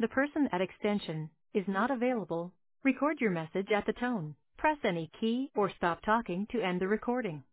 The person at extension is not available. Record your message at the tone. Press any key or stop talking to end the recording.